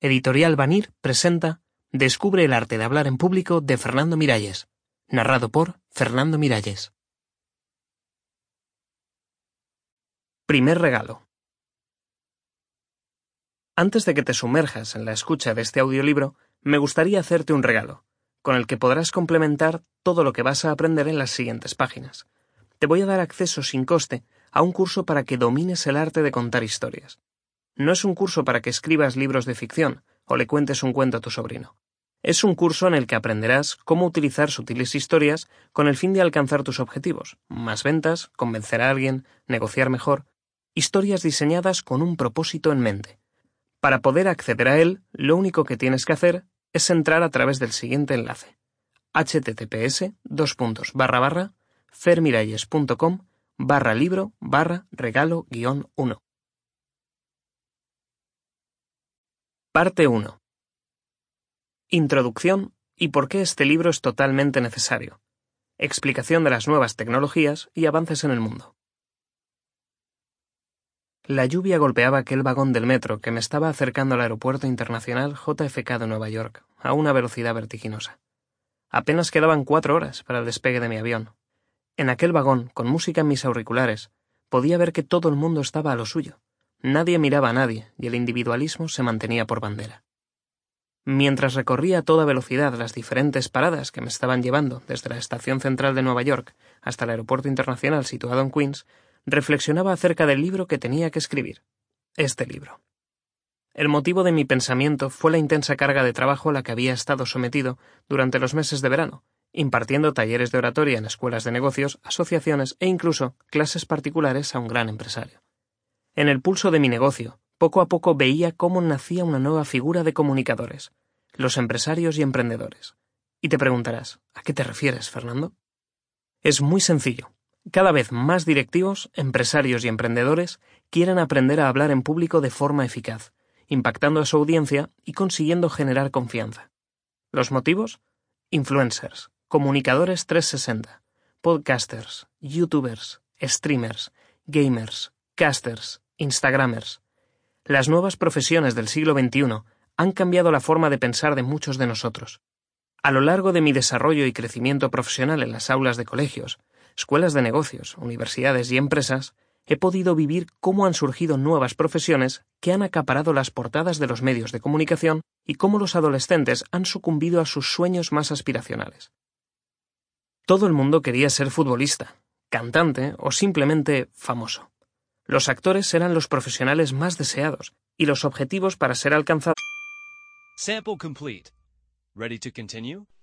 Editorial Vanir presenta Descubre el arte de hablar en público de Fernando Miralles, narrado por Fernando Miralles. Primer regalo. Antes de que te sumerjas en la escucha de este audiolibro, me gustaría hacerte un regalo, con el que podrás complementar todo lo que vas a aprender en las siguientes páginas. Te voy a dar acceso sin coste a un curso para que domines el arte de contar historias. No es un curso para que escribas libros de ficción o le cuentes un cuento a tu sobrino. Es un curso en el que aprenderás cómo utilizar sutiles historias con el fin de alcanzar tus objetivos, más ventas, convencer a alguien, negociar mejor, historias diseñadas con un propósito en mente. Para poder acceder a él, lo único que tienes que hacer es entrar a través del siguiente enlace: https://fermiralles.com/libro/regalo-1. Parte 1. Introducción y por qué este libro es totalmente necesario. Explicación de las nuevas tecnologías y avances en el mundo. La lluvia golpeaba aquel vagón del metro que me estaba acercando al aeropuerto internacional JFK de Nueva York a una velocidad vertiginosa. Apenas quedaban 4 horas para el despegue de mi avión. En aquel vagón, con música en mis auriculares, podía ver que todo el mundo estaba a lo suyo. Nadie miraba a nadie y el individualismo se mantenía por bandera. Mientras recorría a toda velocidad las diferentes paradas que me estaban llevando desde la estación central de Nueva York hasta el aeropuerto internacional situado en Queens, reflexionaba acerca del libro que tenía que escribir. Este libro. El motivo de mi pensamiento fue la intensa carga de trabajo a la que había estado sometido durante los meses de verano, impartiendo talleres de oratoria en escuelas de negocios, asociaciones e incluso clases particulares a un gran empresario. En el pulso de mi negocio, poco a poco veía cómo nacía una nueva figura de comunicadores, los empresarios y emprendedores. Y te preguntarás, ¿a qué te refieres, Fernando? Es muy sencillo. Cada vez más directivos, empresarios y emprendedores quieren aprender a hablar en público de forma eficaz, impactando a su audiencia y consiguiendo generar confianza. ¿Los motivos? Influencers, comunicadores 360, podcasters, youtubers, streamers, gamers, casters, instagramers. Las nuevas profesiones del siglo XXI han cambiado la forma de pensar de muchos de nosotros. A lo largo de mi desarrollo y crecimiento profesional en las aulas de colegios, escuelas de negocios, universidades y empresas, he podido vivir cómo han surgido nuevas profesiones que han acaparado las portadas de los medios de comunicación y cómo los adolescentes han sucumbido a sus sueños más aspiracionales. Todo el mundo quería ser futbolista, cantante o simplemente famoso. Los actores eran los profesionales más deseados y los objetivos para ser alcanzados. Sample complete. Ready to continue?